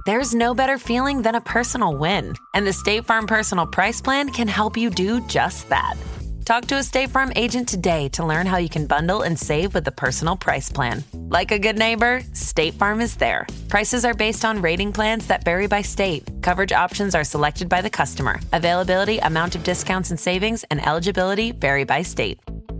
There's no better feeling than a personal win, and the State Farm Personal Price Plan can help you do just that. Talk to a State Farm agent today to learn how you can bundle and save with the Personal Price Plan. Like a good neighbor, State Farm is there. Prices are based on rating plans that vary by state. Coverage options are selected by the customer. Availability, amount of discounts and savings, and eligibility vary by state.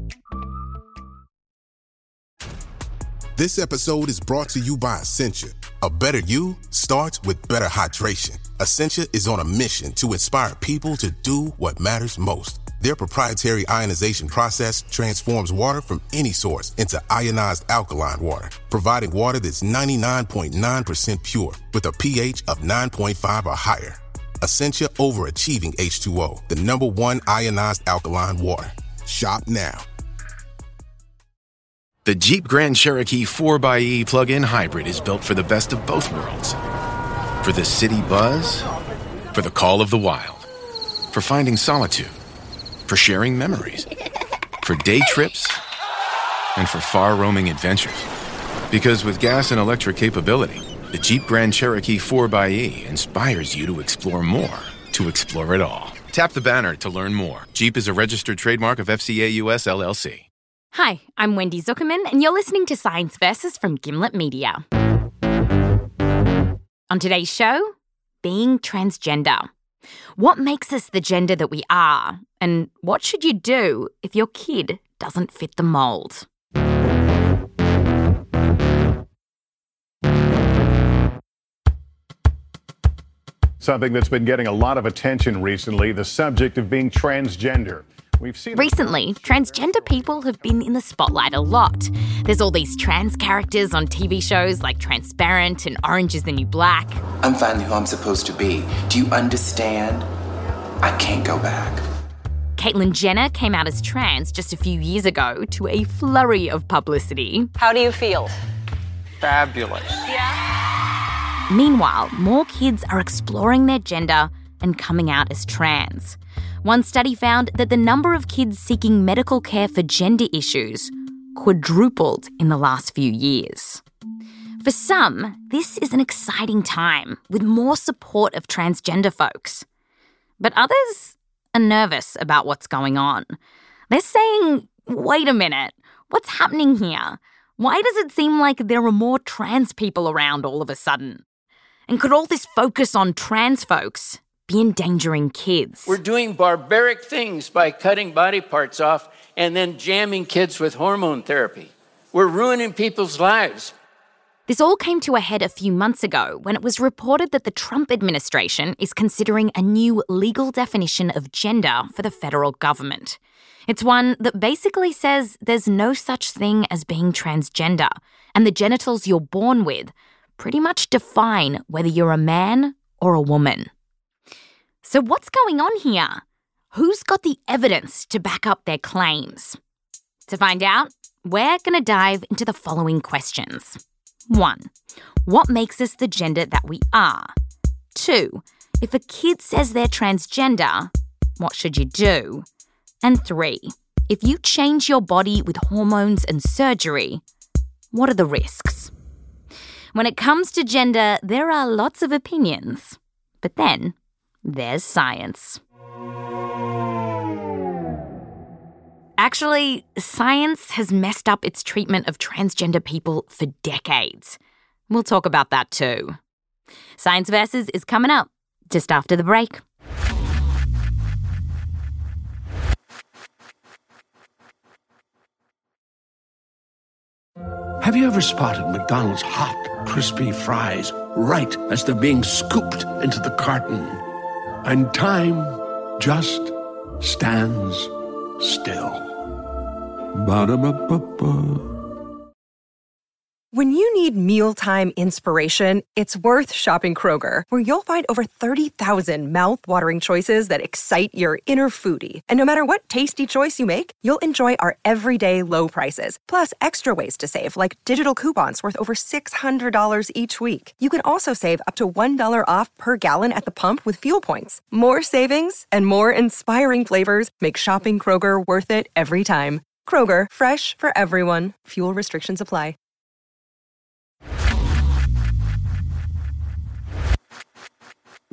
This episode is brought to you by Essentia. A better you starts with better hydration. Essentia is on a mission to inspire people to do what matters most. Their proprietary ionization process transforms water from any source into ionized alkaline water, providing water that's 99.9% pure with a pH of 9.5 or higher. Essentia overachieving H2O, the #1 ionized alkaline water. Shop now. The Jeep Grand Cherokee 4xe plug-in hybrid is built for the best of both worlds. For the city buzz, for the call of the wild, for finding solitude, for sharing memories, for day trips, and for far-roaming adventures. Because with gas and electric capability, the Jeep Grand Cherokee 4xe inspires you to explore more, to explore it all. Tap the banner to learn more. Jeep is a registered trademark of FCA US LLC. Hi, I'm Wendy Zuckerman, and you're listening to Science Versus from Gimlet Media. On today's show, being transgender. What makes us the gender that we are? And what should you do if your kid doesn't fit the mold? Something that's been getting a lot of attention recently, the subject of being transgender. Recently, transgender people have been in the spotlight a lot. There's all these trans characters on TV shows like Transparent and Orange is the New Black. I'm finally who I'm supposed to be. Do you understand? I can't go back. Caitlyn Jenner came out as trans just a few years ago to a flurry of publicity. How do you feel? Fabulous. Yeah. Meanwhile, more kids are exploring their gender and coming out as trans. One study found that the number of kids seeking medical care for gender issues quadrupled in the last few years. For some, this is an exciting time with more support of transgender folks. But others are nervous about what's going on. They're saying, wait a minute, what's happening here? Why does it seem like there are more trans people around all of a sudden? And could all this focus on trans folks be endangering kids? We're doing barbaric things by cutting body parts off and then jamming kids with hormone therapy. We're ruining people's lives. This all came to a head a few months ago when it was reported that the Trump administration is considering a new legal definition of gender for the federal government. It's one that basically says there's no such thing as being transgender, and the genitals you're born with pretty much define whether you're a man or a woman. So what's going on here? Who's got the evidence to back up their claims? To find out, we're going to dive into the following questions. 1. What makes us the gender that we are? 2. If a kid says they're transgender, what should you do? And 3. If you change your body with hormones and surgery, what are the risks? When it comes to gender, there are lots of opinions. But then there's science. Actually, science has messed up its treatment of transgender people for decades. We'll talk about that too. Science Versus is coming up just after the break. Have you ever spotted McDonald's hot, crispy fries right as they're being scooped into the carton? And time just stands still. Ba-da-ba-ba-ba. When you need mealtime inspiration, it's worth shopping Kroger, where you'll find over 30,000 mouth-watering choices that excite your inner foodie. And no matter what tasty choice you make, you'll enjoy our everyday low prices, plus extra ways to save, like digital coupons worth over $600 each week. You can also save up to $1 off per gallon at the pump with fuel points. More savings and more inspiring flavors make shopping Kroger worth it every time. Kroger, fresh for everyone. Fuel restrictions apply.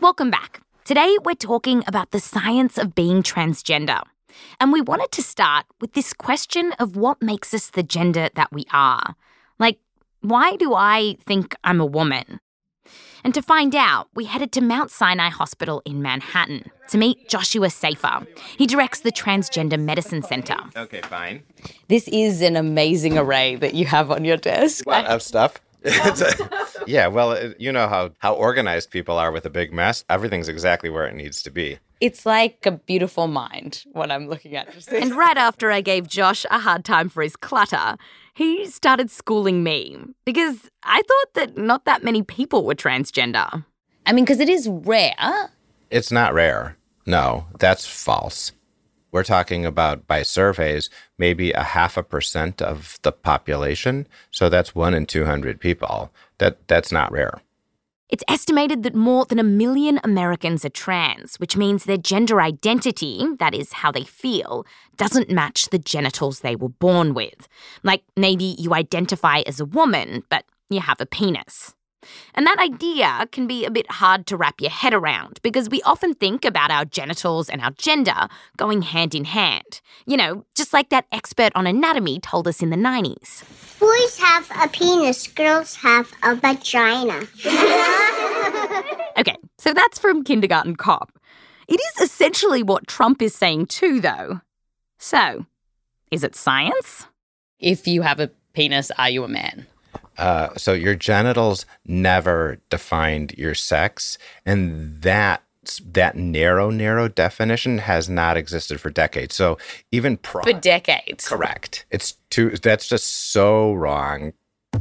Welcome back. Today we're talking about the science of being transgender. And we wanted to start with this question of what makes us the gender that we are. Like, why do I think I'm a woman? And to find out, we headed to Mount Sinai Hospital in Manhattan to meet Joshua Safer. He directs the Transgender Medicine Center. Okay, fine. This is an amazing array that you have on your desk. Well, of stuff. Yeah, well, you know how organized people are with a big mess. Everything's exactly where it needs to be. It's like a beautiful mind, what I'm looking at. And right after I gave Josh a hard time for his clutter, he started schooling me because I thought that not that many people were transgender. I mean, because it is rare. It's not rare. No, that's false. We're talking about, by surveys, maybe 0.5% of the population. So that's 1 in 200 people. That's not rare. It's estimated that more than 1 million Americans are trans, which means their gender identity, that is how they feel, doesn't match the genitals they were born with. Like maybe you identify as a woman, but you have a penis. And that idea can be a bit hard to wrap your head around because we often think about our genitals and our gender going hand in hand. You know, just like that expert on anatomy told us in the 90s. Boys have a penis, girls have a vagina. Okay, so that's from Kindergarten Cop. It is essentially what Trump is saying too, though. So, is it science? If you have a penis, are you a man? So your genitals never defined your sex, and that narrow definition has not existed for decades. So even for decades. Correct. That's just so wrong.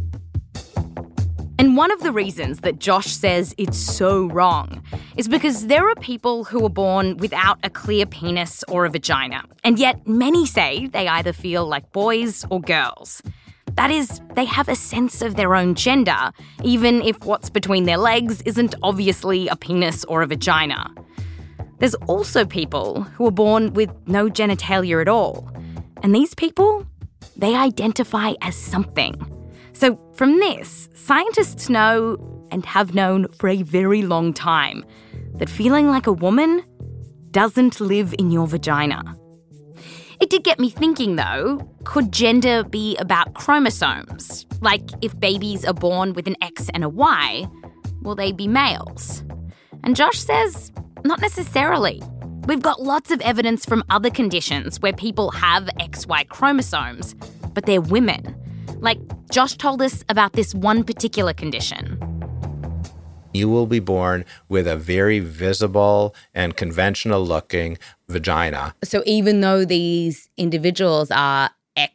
And one of the reasons that Josh says it's so wrong is because there are people who are born without a clear penis or a vagina, and yet many say they either feel like boys or girls. That is, they have a sense of their own gender, even if what's between their legs isn't obviously a penis or a vagina. There's also people who are born with no genitalia at all. And these people, they identify as something. So from this, scientists know, and have known for a very long time, that feeling like a woman doesn't live in your vagina. It did get me thinking, though, could gender be about chromosomes? Like, if babies are born with an X and a Y, will they be males? And Josh says, not necessarily. We've got lots of evidence from other conditions where people have XY chromosomes, but they're women. Like, Josh told us about this one particular condition. You will be born with a very visible and conventional-looking vagina. So even though these individuals are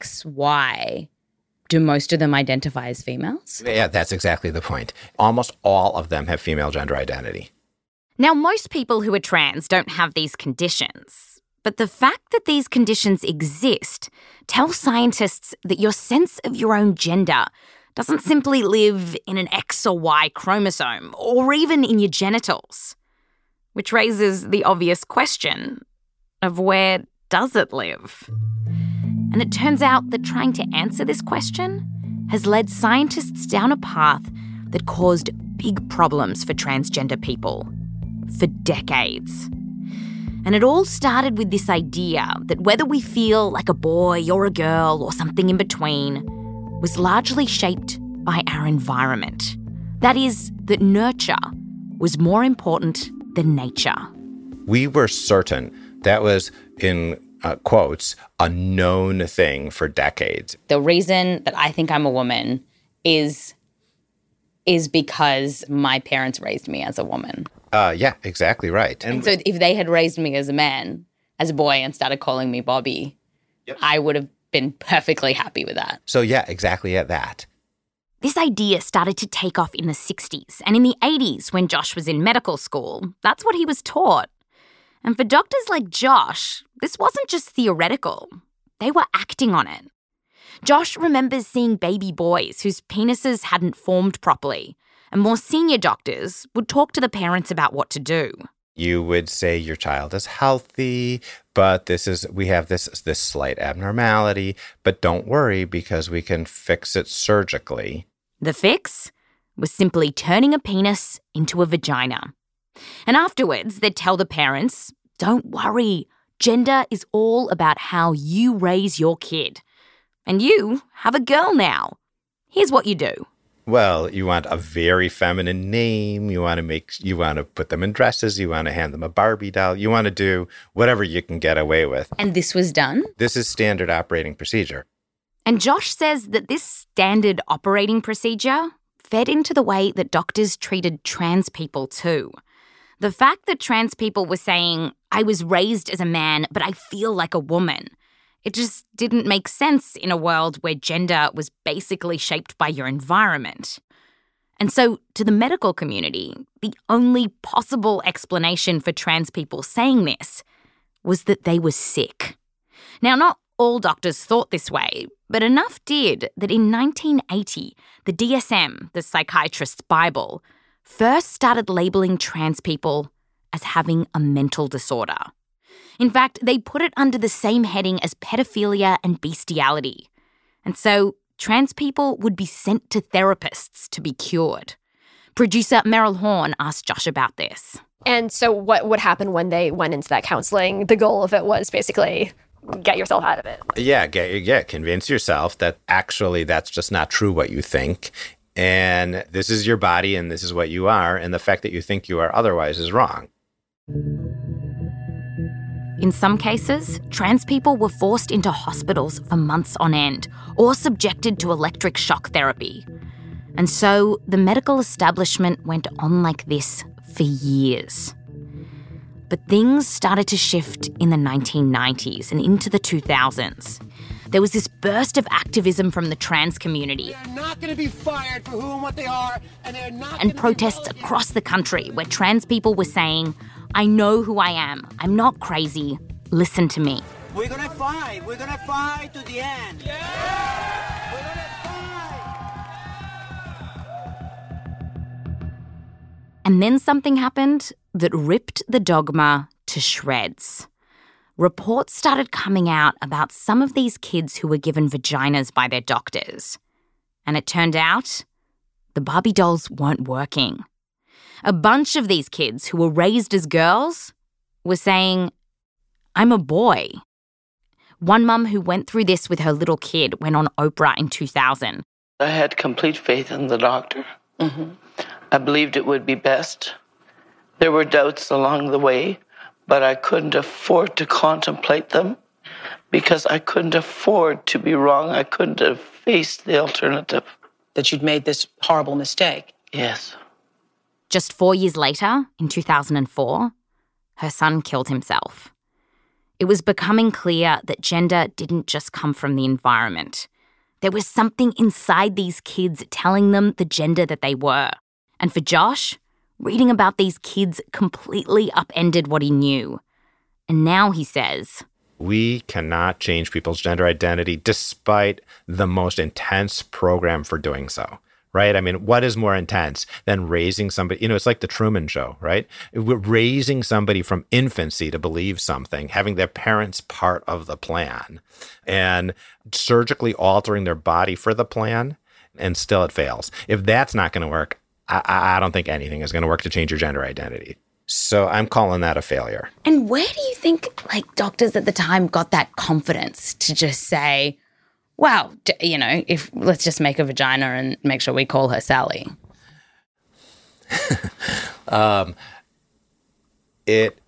XY, do most of them identify as females? Yeah, that's exactly the point. Almost all of them have female gender identity. Now, most people who are trans don't have these conditions. But the fact that these conditions exist tells scientists that your sense of your own gender doesn't simply live in an X or Y chromosome, or even in your genitals. Which raises the obvious question of where does it live? And it turns out that trying to answer this question has led scientists down a path that caused big problems for transgender people for decades. And it all started with this idea that whether we feel like a boy or a girl or something in between was largely shaped by our environment. That is, that nurture was more important than nature. We were certain that was, in quotes, a known thing for decades. The reason that I think I'm a woman is because my parents raised me as a woman. Yeah, exactly right. And so if they had raised me as a man, as a boy, and started calling me Bobby, yep, I would have been perfectly happy with that. So yeah, exactly at that. This idea started to take off in the 60s, and in the 80s, when Josh was in medical school, that's what he was taught. And for doctors like Josh, this wasn't just theoretical. They were acting on it. Josh remembers seeing baby boys whose penises hadn't formed properly, and more senior doctors would talk to the parents about what to do. You would say your child is healthy, but we have this slight abnormality, but don't worry because we can fix it surgically. The fix was simply turning a penis into a vagina. And afterwards, they'd tell the parents, don't worry, gender is all about how you raise your kid. And you have a girl now. Here's what you do. Well, you want a very feminine name. You want to put them in dresses. You want to hand them a Barbie doll. You want to do whatever you can get away with. And this was done? This is standard operating procedure. And Josh says that this standard operating procedure fed into the way that doctors treated trans people too. The fact that trans people were saying, I was raised as a man, but I feel like a woman. It just didn't make sense in a world where gender was basically shaped by your environment. And so, to the medical community, the only possible explanation for trans people saying this was that they were sick. Now, not all doctors thought this way, but enough did that in 1980, the DSM, the Psychiatrist's Bible, first started labeling trans people as having a mental disorder. In fact, they put it under the same heading as pedophilia and bestiality. And so trans people would be sent to therapists to be cured. Producer Meryl Horn asked Josh about this. And so what would happen when they went into that counseling? The goal of it was basically get yourself out of it. Yeah, convince yourself that actually that's just not true what you think. And this is your body and this is what you are. And the fact that you think you are otherwise is wrong. In some cases, trans people were forced into hospitals for months on end or subjected to electric shock therapy. And so the medical establishment went on like this for years. But things started to shift in the 1990s and into the 2000s. There was this burst of activism from the trans community. They're not going to be fired for who and what they are, and they're not. And protests across the country where trans people were saying, I know who I am. I'm not crazy. Listen to me. We're going to fight. We're going to fight to the end. Yeah! We're going to fight. And then something happened that ripped the dogma to shreds. Reports started coming out about some of these kids who were given vaginas by their doctors. And it turned out the Barbie dolls weren't working. A bunch of these kids who were raised as girls were saying, I'm a boy. One mum who went through this with her little kid went on Oprah in 2000. I had complete faith in the doctor. I believed it would be best. There were doubts along the way, but I couldn't afford to contemplate them because I couldn't afford to be wrong. I couldn't have faced the alternative. That you'd made this horrible mistake. Yes. Just 4 years later, in 2004, her son killed himself. It was becoming clear that gender didn't just come from the environment. There was something inside these kids telling them the gender that they were. And for Josh, reading about these kids completely upended what he knew. And now he says, we cannot change people's gender identity despite the most intense program for doing so. Right? I mean, what is more intense than raising somebody? You know, it's like the Truman Show, right? We're raising somebody from infancy to believe something, having their parents part of the plan, and surgically altering their body for the plan, and still it fails. If that's not going to work, I don't think anything is going to work to change your gender identity. So I'm calling that a failure. And where do you think, doctors at the time got that confidence to just say, wow, if let's just make a vagina and make sure we call her Sally? It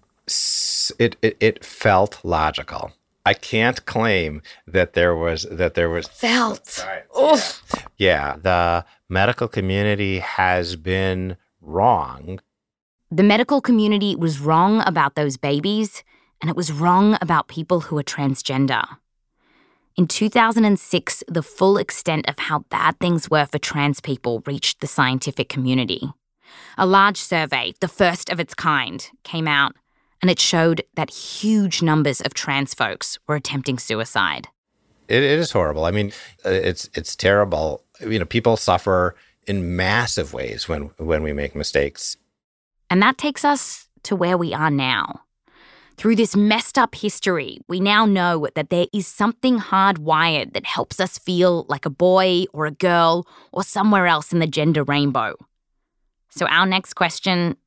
felt logical. I can't claim that there was felt. Yeah, the medical community has been wrong. The medical community was wrong about those babies, and it was wrong about people who are transgender. In 2006, the full extent of how bad things were for trans people reached the scientific community. A large survey, the first of its kind, came out, and it showed that huge numbers of trans folks were attempting suicide. It is horrible. I mean, it's terrible. You know, people suffer in massive ways when we make mistakes. And that takes us to where we are now. Through this messed up history, we now know that there is something hardwired that helps us feel like a boy or a girl or somewhere else in the gender rainbow. So our next question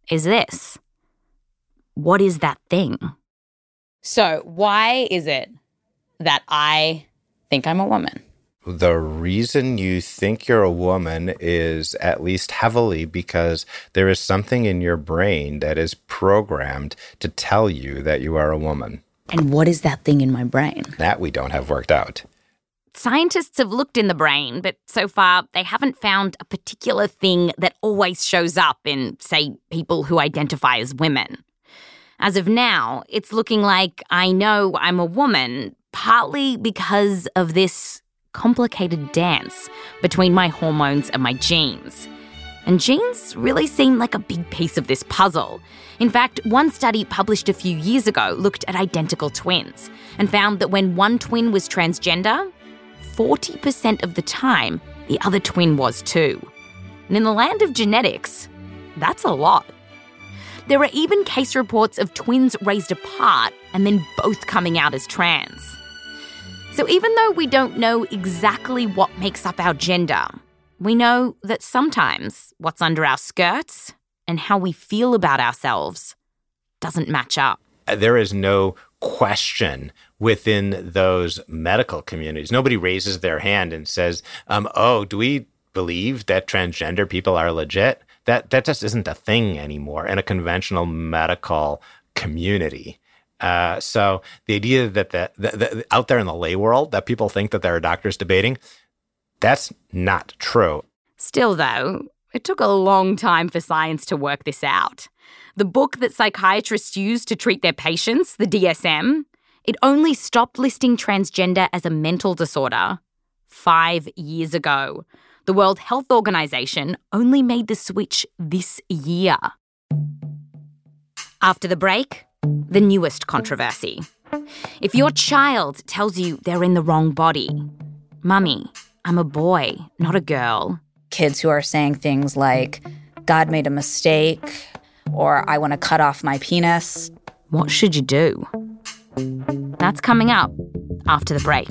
is this. What is that thing? So why is it that I think I'm a woman? The reason you think you're a woman is at least heavily because there is something in your brain that is programmed to tell you that you are a woman. And what is that thing in my brain? That we don't have worked out. Scientists have looked in the brain, but so far they haven't found a particular thing that always shows up in, say, people who identify as women. As of now, it's looking like I know I'm a woman, partly because of this complicated dance between my hormones and my genes. And genes really seem like a big piece of this puzzle. In fact, one study published a few years ago looked at identical twins and found that when one twin was transgender, 40% of the time, the other twin was too. And in the land of genetics, that's a lot. There are even case reports of twins raised apart and then both coming out as trans. So even though we don't know exactly what makes up our gender, we know that sometimes what's under our skirts and how we feel about ourselves doesn't match up. There is no question within those medical communities. Nobody raises their hand and says, do we believe that transgender people are legit? That just isn't a thing anymore in a conventional medical community. So the idea that the out there in the lay world that people think that there are doctors debating, that's not true. Still, though, it took a long time for science to work this out. The book that psychiatrists use to treat their patients, the DSM, it only stopped listing transgender as a mental disorder 5 years ago. The World Health Organization only made the switch this year. After the break, the newest controversy. If your child tells you they're in the wrong body, "Mummy, I'm a boy, not a girl." Kids who are saying things like, "God made a mistake," or "I want to cut off my penis." What should you do? That's coming up after the break.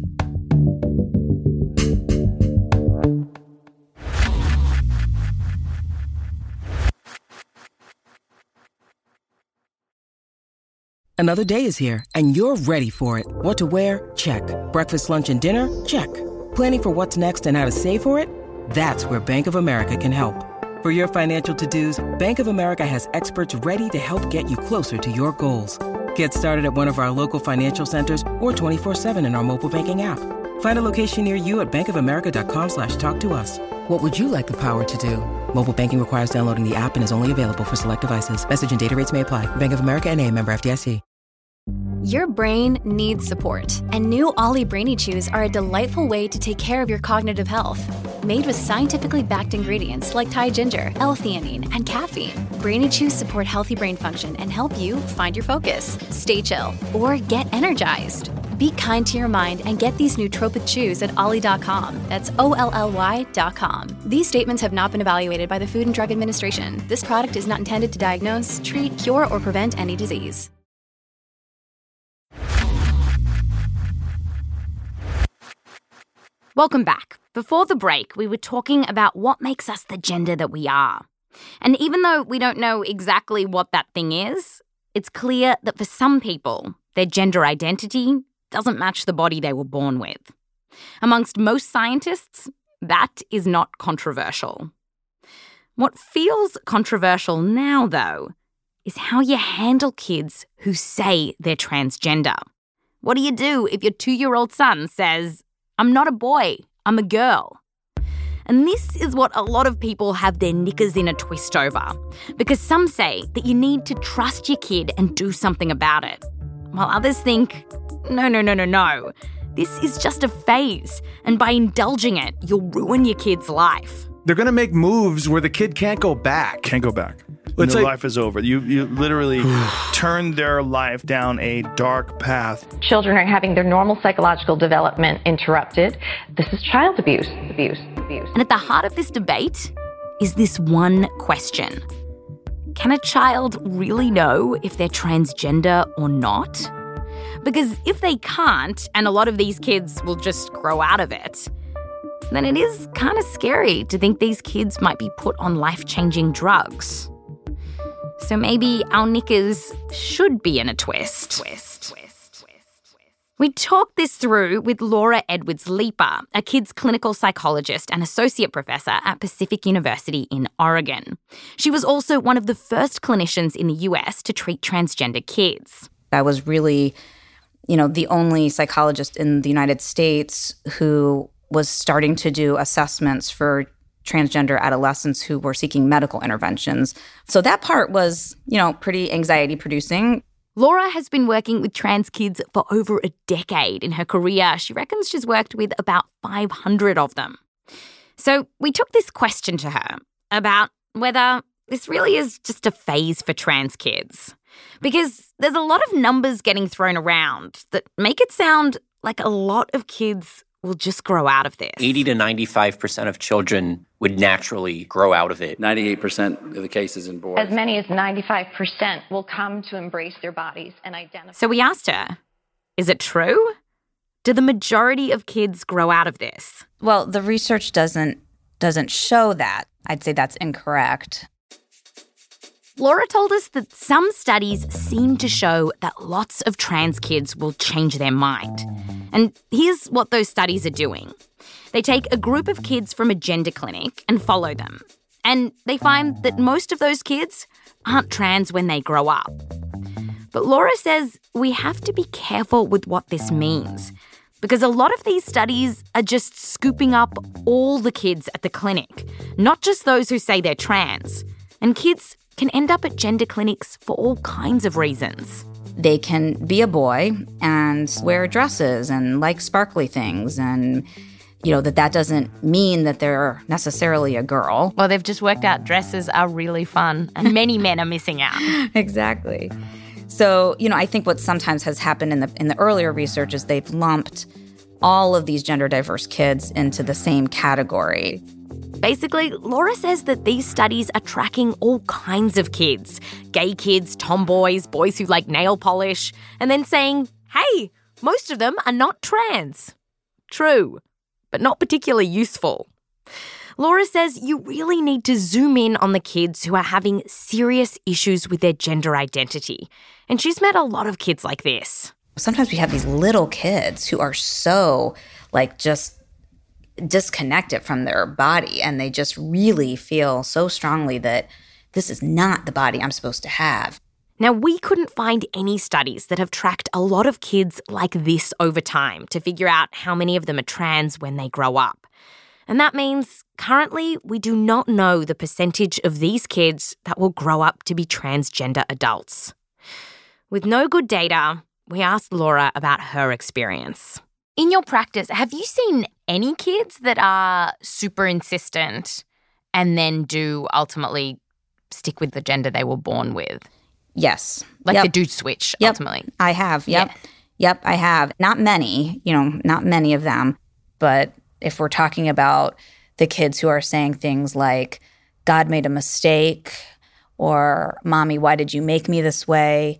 Another day is here, and you're ready for it. What to wear? Check. Breakfast, lunch, and dinner? Check. Planning for what's next and how to save for it? That's where Bank of America can help. For your financial to-dos, Bank of America has experts ready to help get you closer to your goals. Get started at one of our local financial centers or 24/7 in our mobile banking app. Find a location near you at bankofamerica.com/talktous. What would you like the power to do? Mobile banking requires downloading the app and is only available for select devices. Message and data rates may apply. Bank of America NA, member FDIC. Your brain needs support, and new Ollie Brainy Chews are a delightful way to take care of your cognitive health. Made with scientifically backed ingredients like Thai ginger, L-theanine, and caffeine, Brainy Chews support healthy brain function and help you find your focus, stay chill, or get energized. Be kind to your mind and get these nootropic chews at ollie.com. That's OLLY.com. These statements have not been evaluated by the Food and Drug Administration. This product is not intended to diagnose, treat, cure, or prevent any disease. Welcome back. Before the break, we were talking about what makes us the gender that we are. And even though we don't know exactly what that thing is, it's clear that for some people, their gender identity doesn't match the body they were born with. Amongst most scientists, that is not controversial. What feels controversial now, though, is how you handle kids who say they're transgender. What do you do if your 2-year-old son says, "I'm not a boy, I'm a girl"? And this is what a lot of people have their knickers in a twist over, because some say that you need to trust your kid and do something about it, while others think, no. This is just a phase, and by indulging it, you'll ruin your kid's life. They're going to make moves where the kid can't go back. Can't go back. Their life is over. You literally turn their life down a dark path. Children are having their normal psychological development interrupted. This is child abuse. And at the heart of this debate is this one question. Can a child really know if they're transgender or not? Because if they can't, and a lot of these kids will just grow out of it, then it is kind of scary to think these kids might be put on life-changing drugs. So maybe our knickers should be in a twist. We talked this through with Laura Edwards-Leeper, a kids clinical psychologist and associate professor at Pacific University in Oregon. She was also one of the first clinicians in the US to treat transgender kids. I was really, the only psychologist in the United States who was starting to do assessments for transgender adolescents who were seeking medical interventions. So that part was, pretty anxiety-producing. Laura has been working with trans kids for over a decade in her career. She reckons she's worked with about 500 of them. So we took this question to her about whether this really is just a phase for trans kids. Because there's a lot of numbers getting thrown around that make it sound like a lot of kids will just grow out of this. 80 to 95% of children would naturally grow out of it. 98% of the cases in boys. As many as 95% will come to embrace their bodies and identify. So we asked her, is it true? Do the majority of kids grow out of this? Well, the research doesn't show that. I'd say that's incorrect. Laura told us that some studies seem to show that lots of trans kids will change their mind. And here's what those studies are doing. They take a group of kids from a gender clinic and follow them. And they find that most of those kids aren't trans when they grow up. But Laura says we have to be careful with what this means, because a lot of these studies are just scooping up all the kids at the clinic, not just those who say they're trans. And kids can end up at gender clinics for all kinds of reasons. They can be a boy and wear dresses and like sparkly things, and that doesn't mean that they're necessarily a girl. Well, they've just worked out dresses are really fun and many men are missing out. Exactly. So, I think what sometimes has happened in the earlier research is they've lumped all of these gender diverse kids into the same category. Basically, Laura says that these studies are tracking all kinds of kids. Gay kids, tomboys, boys who like nail polish, and then saying, hey, most of them are not trans. True, but not particularly useful. Laura says you really need to zoom in on the kids who are having serious issues with their gender identity. And she's met a lot of kids like this. Sometimes we have these little kids who are so, just disconnected from their body, and they just really feel so strongly that this is not the body I'm supposed to have. Now, we couldn't find any studies that have tracked a lot of kids like this over time to figure out how many of them are trans when they grow up. And that means currently we do not know the percentage of these kids that will grow up to be transgender adults. With no good data, we asked Laura about her experience. In your practice, have you seen any kids that are super insistent and then do ultimately stick with the gender they were born with? Yes. They do switch, ultimately. I have, Yep, I have. Not many, not many of them. But if we're talking about the kids who are saying things like, God made a mistake, or Mommy, why did you make me this way?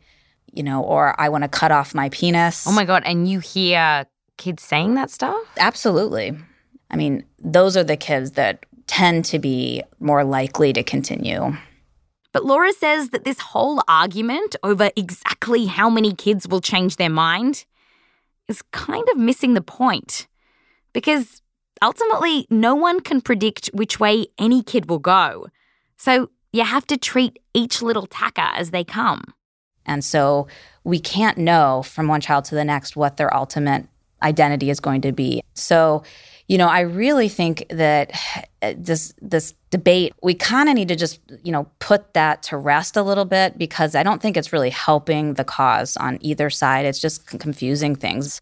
Or I want to cut off my penis. Oh my God, and you hear kids saying that stuff? Absolutely. I mean, those are the kids that tend to be more likely to continue. But Laura says that this whole argument over exactly how many kids will change their mind is kind of missing the point. Because ultimately, no one can predict which way any kid will go. So you have to treat each little tacker as they come. And so we can't know from one child to the next what their ultimate identity is going to be. So, I really think that this debate, we kind of need to just, put that to rest a little bit, because I don't think it's really helping the cause on either side. It's just confusing things.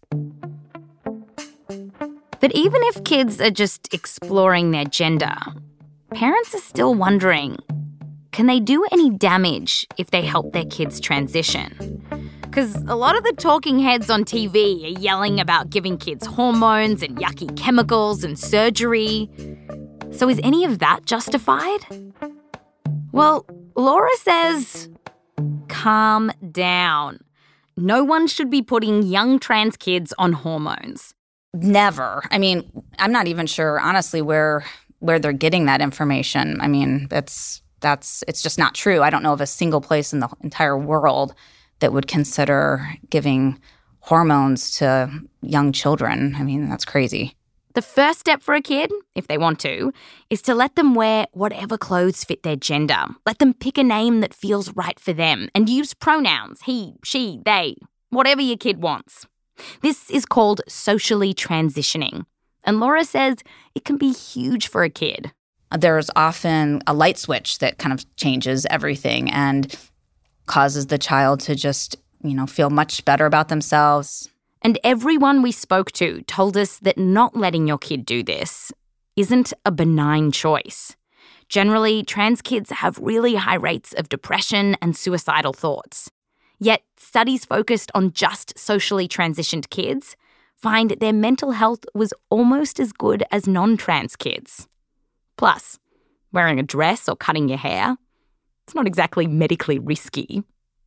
But even if kids are just exploring their gender, parents are still wondering, can they do any damage if they help their kids transition? Because a lot of the talking heads on TV are yelling about giving kids hormones and yucky chemicals and surgery. So is any of that justified? Well, Laura says, calm down. No one should be putting young trans kids on hormones. Never. I mean, I'm not even sure, honestly, where they're getting that information. I mean, it's just not true. I don't know of a single place in the entire world that would consider giving hormones to young children. I mean, that's crazy. The first step for a kid, if they want to, is to let them wear whatever clothes fit their gender. Let them pick a name that feels right for them and use pronouns, he, she, they, whatever your kid wants. This is called socially transitioning. And Laura says it can be huge for a kid. There's often a light switch that kind of changes everything and causes the child to just, feel much better about themselves. And everyone we spoke to told us that not letting your kid do this isn't a benign choice. Generally, trans kids have really high rates of depression and suicidal thoughts. Yet, studies focused on just socially transitioned kids find their mental health was almost as good as non-trans kids. Plus, wearing a dress or cutting your hair, it's not exactly medically risky.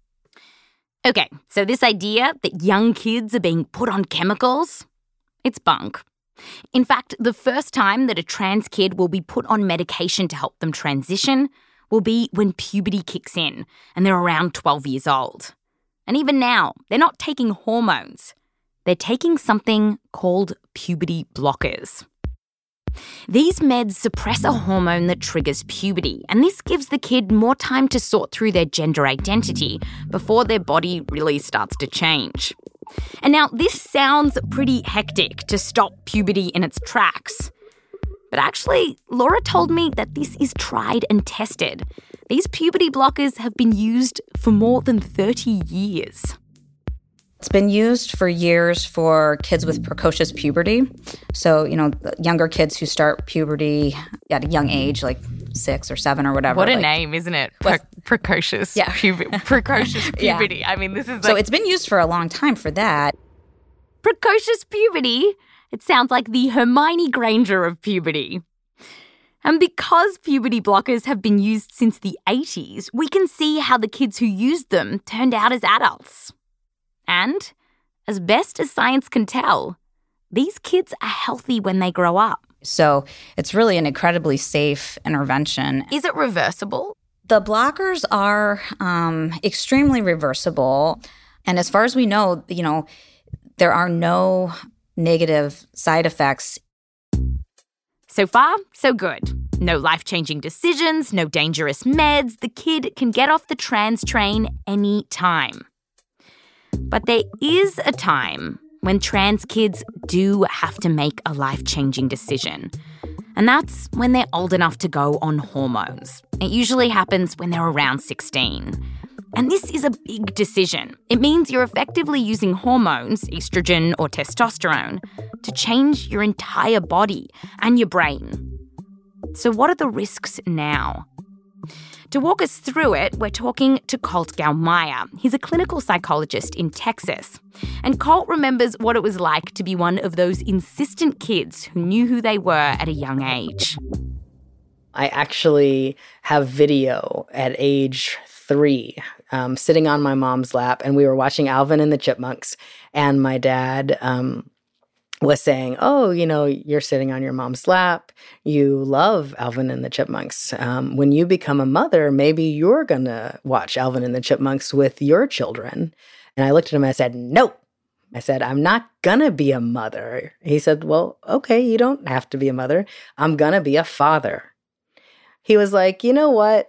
Okay, so this idea that young kids are being put on chemicals, it's bunk. In fact, the first time that a trans kid will be put on medication to help them transition will be when puberty kicks in and they're around 12 years old. And even now, they're not taking hormones. They're taking something called puberty blockers. These meds suppress a hormone that triggers puberty, and this gives the kid more time to sort through their gender identity before their body really starts to change. And now, this sounds pretty hectic to stop puberty in its tracks. But actually, Laura told me that this is tried and tested. These puberty blockers have been used for more than 30 years. It's been used for years for kids with precocious puberty. So, younger kids who start puberty at a young age, like 6 or 7 or whatever. What a name, isn't it? Precocious. Yeah. Precocious puberty. Yeah. I mean, this is So it's been used for a long time for that. Precocious puberty? It sounds like the Hermione Granger of puberty. And because puberty blockers have been used since the 80s, we can see how the kids who used them turned out as adults. And, as best as science can tell, these kids are healthy when they grow up. So it's really an incredibly safe intervention. Is it reversible? The blockers are extremely reversible. And as far as we know, there are no negative side effects. So far, so good. No life-changing decisions, no dangerous meds. The kid can get off the trans train any time. But there is a time when trans kids do have to make a life-changing decision. And that's when they're old enough to go on hormones. It usually happens when they're around 16. And this is a big decision. It means you're effectively using hormones, estrogen or testosterone, to change your entire body and your brain. So what are the risks now? To walk us through it, we're talking to Colt Gaumeier. He's a clinical psychologist in Texas. And Colt remembers what it was like to be one of those insistent kids who knew who they were at a young age. I actually have video at age 3, sitting on my mom's lap, and we were watching Alvin and the Chipmunks, and my dad was saying, you're sitting on your mom's lap. You love Alvin and the Chipmunks. When you become a mother, maybe you're going to watch Alvin and the Chipmunks with your children. And I looked at him and I said, no. I said, I'm not going to be a mother. He said, well, okay, you don't have to be a mother. I'm going to be a father. He was like, you know what?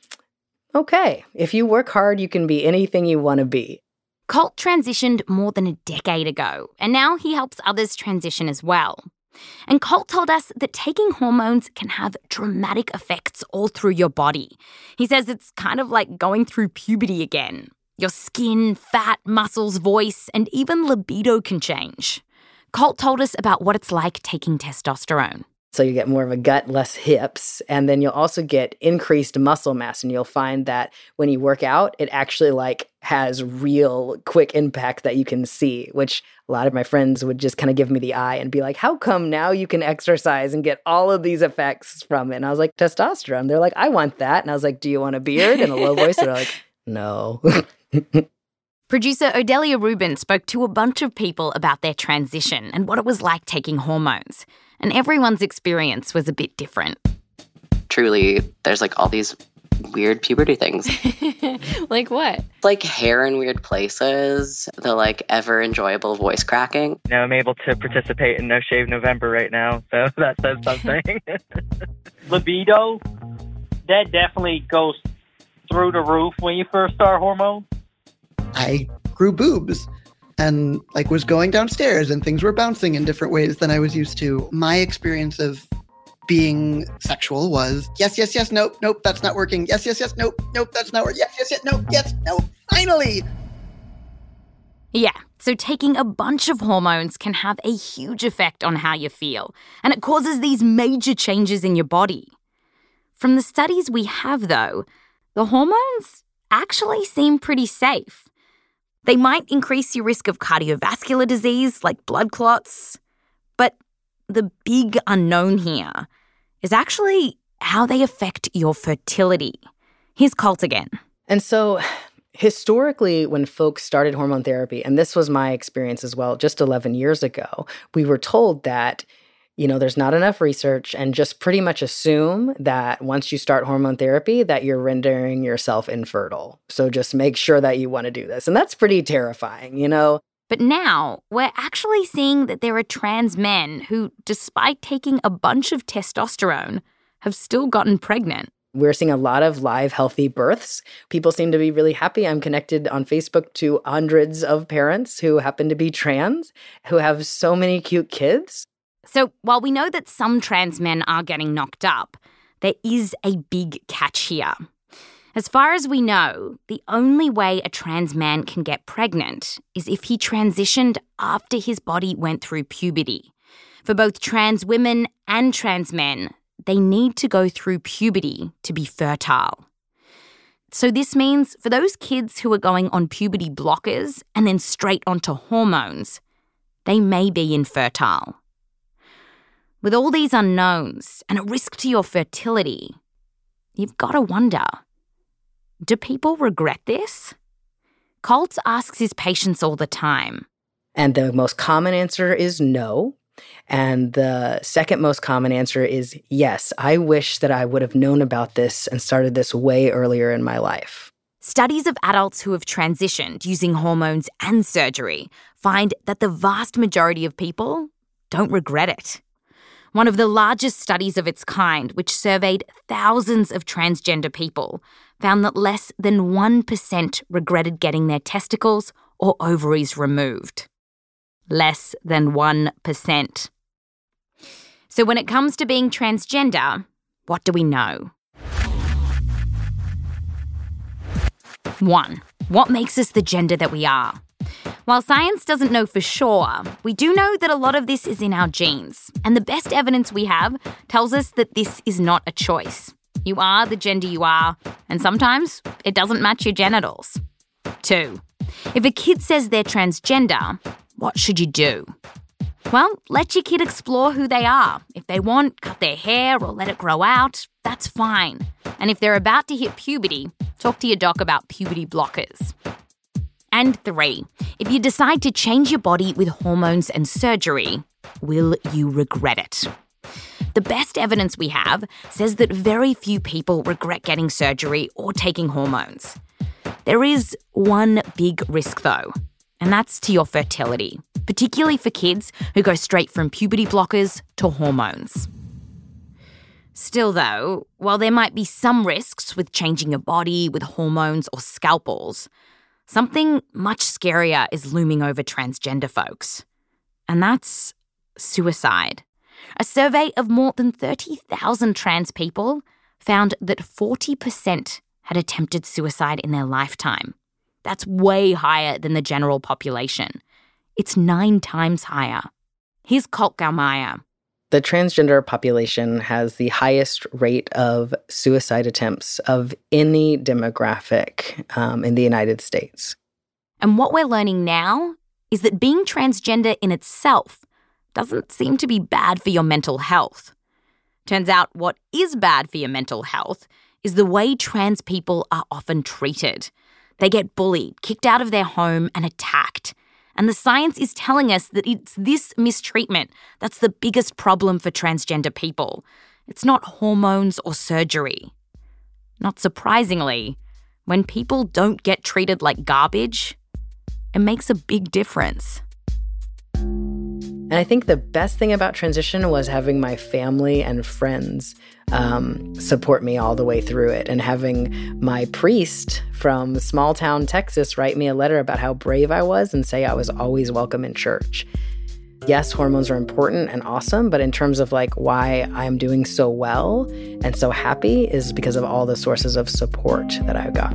Okay, if you work hard, you can be anything you want to be. Colt transitioned more than a decade ago, and now he helps others transition as well. And Colt told us that taking hormones can have dramatic effects all through your body. He says it's kind of like going through puberty again. Your skin, fat, muscles, voice, and even libido can change. Colt told us about what it's like taking testosterone. So you get more of a gut, less hips, and then you'll also get increased muscle mass, and you'll find that when you work out, it actually has real quick impact that you can see, which a lot of my friends would just kind of give me the eye and be like, how come now you can exercise and get all of these effects from it? And I was like, testosterone. They're like, I want that. And I was like, do you want a beard? In a low voice. They're like, no. Producer Odelia Rubin spoke to a bunch of people about their transition and what it was like taking hormones. And everyone's experience was a bit different. Truly, there's all these weird puberty things. Like what? Like hair in weird places, the like ever enjoyable voice cracking. You know, I'm able to participate in No Shave November right now, so that says something. Libido, that definitely goes through the roof when you first start hormones. I grew boobs and like was going downstairs and things were bouncing in different ways than I was used to. My experience of being sexual was yes, nope, that's not working. Yes, nope, that's not working. Yes, nope, finally. Yeah, so taking a bunch of hormones can have a huge effect on how you feel, and it causes these major changes in your body. From the studies we have, though, the hormones actually seem pretty safe. They might increase your risk of cardiovascular disease like blood clots, but the big unknown here is actually how they affect your fertility. Here's Colt again. And so historically, when folks started hormone therapy, and this was my experience as well, just 11 years ago, we were told that, you know, there's not enough research and just pretty much assume that once you start hormone therapy that you're rendering yourself infertile. So just make sure that you want to do this. And that's pretty terrifying, you know? But now we're actually seeing that there are trans men who, despite taking a bunch of testosterone, have still gotten pregnant. We're seeing a lot of live, healthy births. People seem to be really happy. I'm connected on Facebook to hundreds of parents who happen to be trans, who have so many cute kids. So while we know that some trans men are getting knocked up, there is a big catch here. As far as we know, the only way a trans man can get pregnant is if he transitioned after his body went through puberty. For both trans women and trans men, they need to go through puberty to be fertile. So this means for those kids who are going on puberty blockers and then straight onto hormones, they may be infertile. With all these unknowns and a risk to your fertility, you've got to wonder, do people regret this? Colt asks his patients all the time. And the most common answer is no. And the second most common answer is yes. I wish that I would have known about this and started this way earlier in my life. Studies of adults who have transitioned using hormones and surgery find that the vast majority of people don't regret it. One of the largest studies of its kind, which surveyed thousands of transgender people, found that less than 1% regretted getting their testicles or ovaries removed. Less than 1%. So when it comes to being transgender, what do we know? 1. What makes us the gender that we are? While science doesn't know for sure, we do know that a lot of this is in our genes. And the best evidence we have tells us that this is not a choice. You are the gender you are, and sometimes it doesn't match your genitals. 2. If a kid says they're transgender, what should you do? Well, let your kid explore who they are. If they want, cut their hair or let it grow out, that's fine. And if they're about to hit puberty, talk to your doc about puberty blockers. And 3, if you decide to change your body with hormones and surgery, will you regret it? The best evidence we have says that very few people regret getting surgery or taking hormones. There is one big risk, though, and that's to your fertility, particularly for kids who go straight from puberty blockers to hormones. Still, though, while there might be some risks with changing your body with hormones or scalpels, something much scarier is looming over transgender folks, and that's suicide. A survey of more than 30,000 trans people found that 40% had attempted suicide in their lifetime. That's way higher than the general population. It's 9 times higher. Here's Colt Gaumeier. The transgender population has the highest rate of suicide attempts of any demographic in the United States. And what we're learning now is that being transgender in itself doesn't seem to be bad for your mental health. Turns out what is bad for your mental health is the way trans people are often treated. They get bullied, kicked out of their home, and attacked. And the science is telling us that it's this mistreatment that's the biggest problem for transgender people. It's not hormones or surgery. not surprisingly, when people don't get treated like garbage, it makes a big difference. And I think the best thing about transition was having my family and friends support me all the way through it, and having my priest from small town Texas write me a letter about how brave I was and say I was always welcome in church. Yes, hormones are important and awesome, but in terms of like why I'm doing so well and so happy is because of all the sources of support that I got.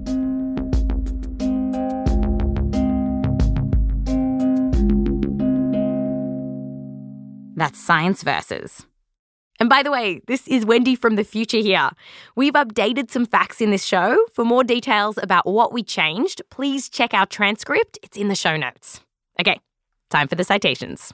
That's Science Versus. And by the way, this is Wendy from the future here. We've updated some facts in this show. For more details about what we changed, please check our transcript. It's in the show notes. Okay, time for the citations.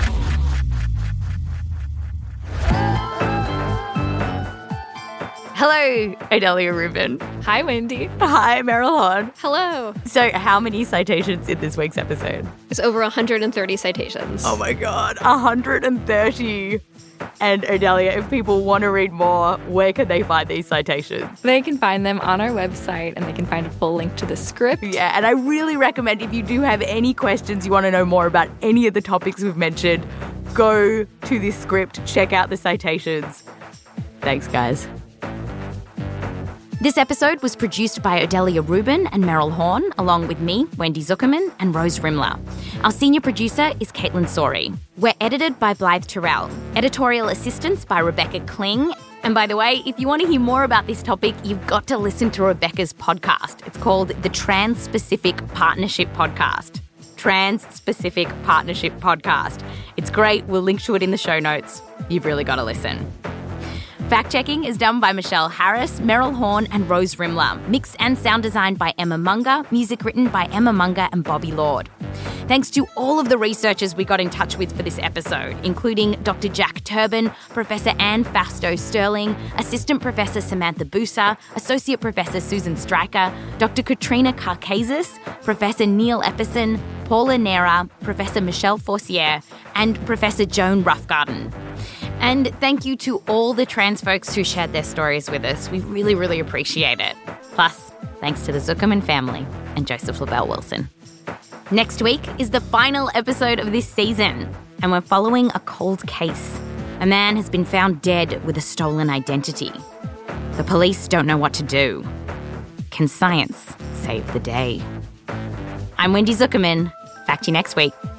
Hello, Adelia Rubin. Hi, Wendy. Hi, Meryl Horn. Hello. So how many citations in this week's episode? It's over 130 citations. Oh my God, 130. And Adelia, if people want to read more, where can they find these citations? They can find them on our website, and they can find a full link to the script. Yeah, and I really recommend if you do have any questions, you want to know more about any of the topics we've mentioned, go to this script, check out the citations. Thanks, guys. This episode was produced by Adelia Rubin and Meryl Horn, along with me, Wendy Zuckerman, and Rose Rimler. Our senior producer is Caitlin Sori. We're edited by Blythe Terrell. Editorial assistance by Rebecca Kling. And by the way, if you want to hear more about this topic, you've got to listen to Rebecca's podcast. It's called the Trans-Pacific Partnership Podcast. Trans-Pacific Partnership Podcast. It's great. We'll link to it in the show notes. You've really got to listen. Fact-checking is done by Michelle Harris, Meryl Horn, and Rose Rimler. Mix and sound design by Emma Munger. Music written by Emma Munger and Bobby Lord. Thanks to all of the researchers we got in touch with for this episode, including Dr. Jack Turbin, Professor Anne Fasto-Sterling, Assistant Professor Samantha Busa, Associate Professor Susan Stryker, Dr. Katrina Karkazis, Professor Neil Epperson, Paula Nera, Professor Michelle Forcier, and Professor Joan Roughgarden. And thank you to all the trans folks who shared their stories with us. We really, really appreciate it. Plus, thanks to the Zuckerman family and Joseph LaBelle Wilson. Next week is the final episode of this season, and we're following a cold case. A man has been found dead with a stolen identity. The police don't know what to do. Can science save the day? I'm Wendy Zuckerman. Back to you next week.